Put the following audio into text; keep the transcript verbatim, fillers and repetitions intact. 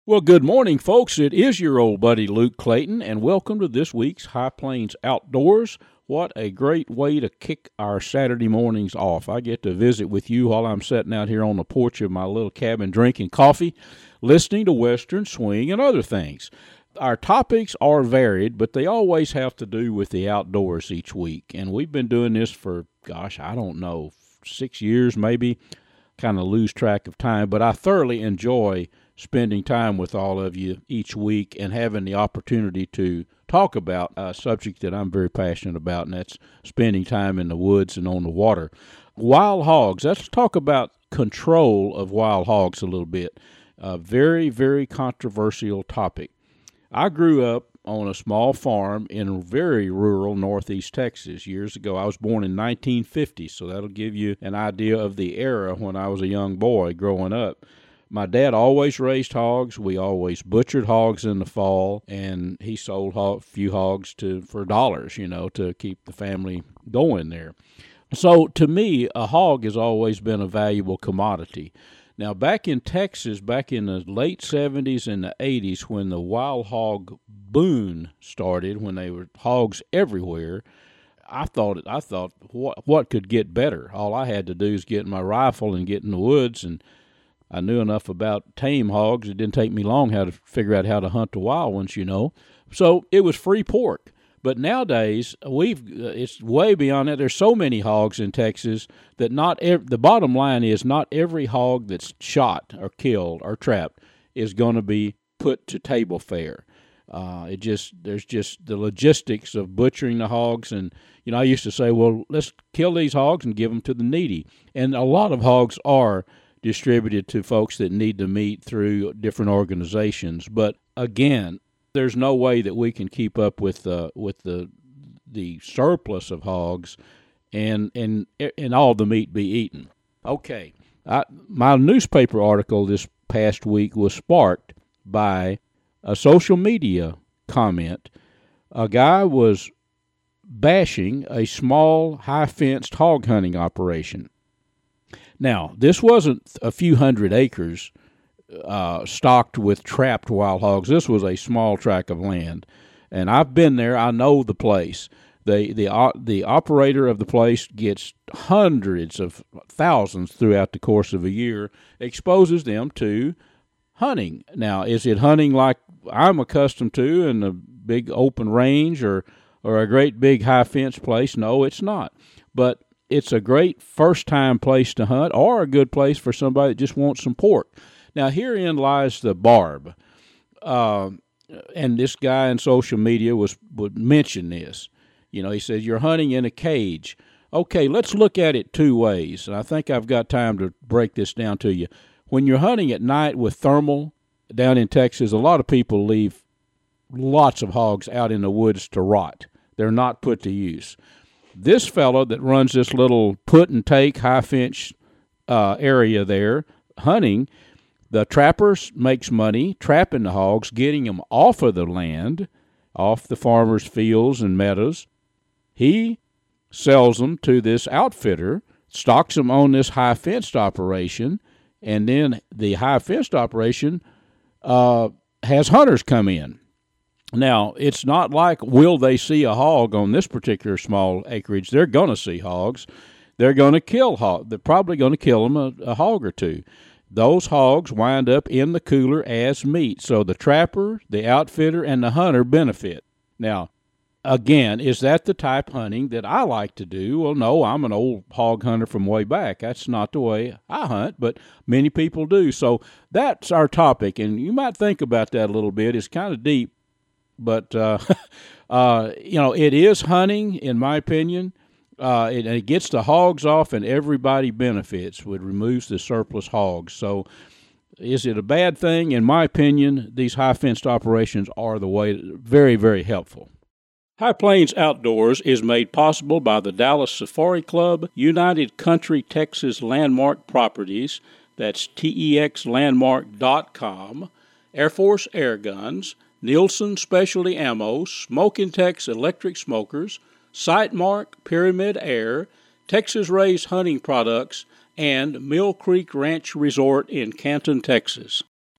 Well, good morning, folks. It is your old buddy Luke Clayton, and welcome to this week's High Plains Outdoors. What a great way to kick our Saturday mornings off. I get to visit with you while I'm sitting out here on the porch of my little cabin drinking coffee, listening to Western swing and other things. Our topics are varied, but they always have to do with the outdoors each week, and we've been doing this for, gosh, I don't know, six years maybe. Kind of lose track of time, but I thoroughly enjoy spending time with all of you each week and having the opportunity to talk about a subject that I'm very passionate about, and that's spending time in the woods and on the water. Wild hogs. Let's talk about control of wild hogs a little bit. A very, very controversial topic. I grew up on a small farm in very rural northeast Texas years ago. I was born in nineteen fifty, so that'll give you an idea of the era when I was a young boy growing up. My dad always raised hogs. We always butchered hogs in the fall, and he sold a few hogs to for dollars, you know, to keep the family going there. So to me, a hog has always been a valuable commodity. Now, back in Texas, back in the late seventies and the eighties, when the wild hog boom started, when they were hogs everywhere, I thought I thought what what could get better? All I had to do is get my rifle and get in the woods, and I knew enough about tame hogs. It didn't take me long how to figure out how to hunt the wild ones, you know. So it was free pork. But nowadays, we've it's way beyond that. There's so many hogs in Texas that not ev- the bottom line is not every hog that's shot or killed or trapped is going to be put to table fare. Uh, it just there's just the logistics of butchering the hogs, and you know I used to say, well, let's kill these hogs and give them to the needy, and a lot of hogs are distributed to folks that need the meat through different organizations. But again, there's no way that we can keep up with uh, with the the surplus of hogs, and and and all the meat be eaten. Okay, I, my newspaper article this past week was sparked by a social media comment. A guy was bashing a small, high-fenced hog hunting operation. Now, this wasn't a few hundred acres uh, stocked with trapped wild hogs. This was a small tract of land, and I've been there. I know the place. The the uh, the operator of the place gets hundreds of thousands throughout the course of a year, exposes them to hunting. Now, is it hunting like I'm accustomed to in a big open range or or a great big high fence place? No, it's not. But it's a great first-time place to hunt, or a good place for somebody that just wants some pork. Now, herein lies the barb. Uh, and this guy in social media was would mention this. You know, he says, you're hunting in a cage. Okay, let's look at it two ways. And I think I've got time to break this down to you. When you're hunting at night with thermal down in Texas, a lot of people leave lots of hogs out in the woods to rot. They're not put to use. This fellow that runs this little put-and-take high-fence uh, area there, hunting, the trappers makes money trapping the hogs, getting them off of the land, off the farmer's fields and meadows. He sells them to this outfitter, stocks them on this high-fenced operation, and then the high-fenced operation uh, has hunters come in. Now, it's not like, will they see a hog on this particular small acreage? They're going to see hogs. They're going to kill hogs. They're probably going to kill them a, a hog or two. Those hogs wind up in the cooler as meat. So the trapper, the outfitter, and the hunter benefit. Now, again, is that the type hunting that I like to do? Well, no, I'm an old hog hunter from way back. That's not the way I hunt, but many people do. So that's our topic, and you might think about that a little bit. It's kind of deep. But, uh, uh, you know, it is hunting, in my opinion. Uh, it, it gets the hogs off, and everybody benefits. It removes the surplus hogs. So is it a bad thing? In my opinion, these high-fenced operations are the way, very, very helpful. High Plains Outdoors is made possible by the Dallas Safari Club, United Country Texas Landmark Properties, that's T E X landmark dot com, Air Force Air Guns, Nielsen Specialty Ammo, Smoking Tex Electric Smokers, Sightmark, Pyramid Air, Texas Raised Hunting Products, and Mill Creek Ranch Resort in Canton, Texas.